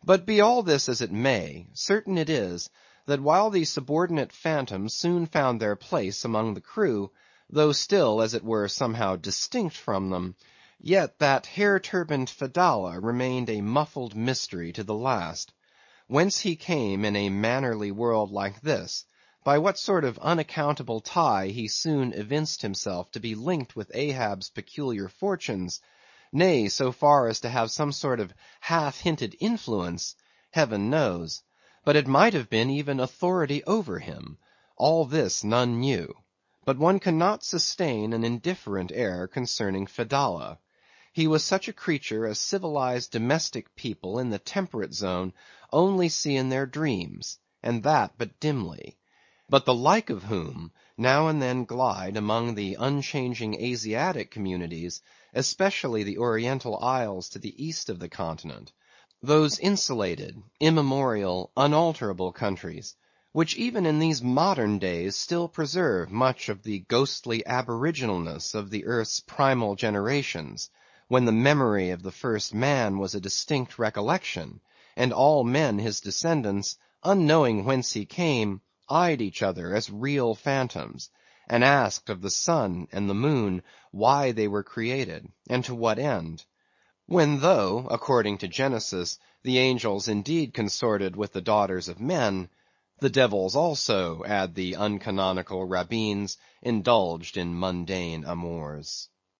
But be all this as it may, certain it is, that while these subordinate phantoms soon found their place among the crew, though still, as it were, somehow distinct from them, yet that hair‐turbaned Fedallah remained a muffled mystery to the last. Whence he came in a mannerly world like this, by what sort of unaccountable tie he soon evinced himself to be linked with Ahab's peculiar fortunes, nay, so far as to have some sort of half‐hinted influence, Heaven knows; but it might have been even authority over him; all this none knew. But one cannot sustain an indifferent air concerning Fedallah. He was such a creature as civilized domestic people in the temperate zone only see in their dreams, and that but dimly; but the like of whom now and then glide among the unchanging Asiatic communities, especially the Oriental isles to the east of the continent; those insulated, immemorial, unalterable countries, which even in these modern days still preserve much of the ghostly aboriginalness of the earth's primal generations, when the memory of the first man was a distinct recollection, and all men his descendants, unknowing whence he came, eyed each other as real phantoms, and asked of the sun and the moon why they were created, and to what end. When though, according to Genesis, the angels indeed consorted with the daughters of men, the devils also, add the uncanonical rabbins, indulged in mundane amours.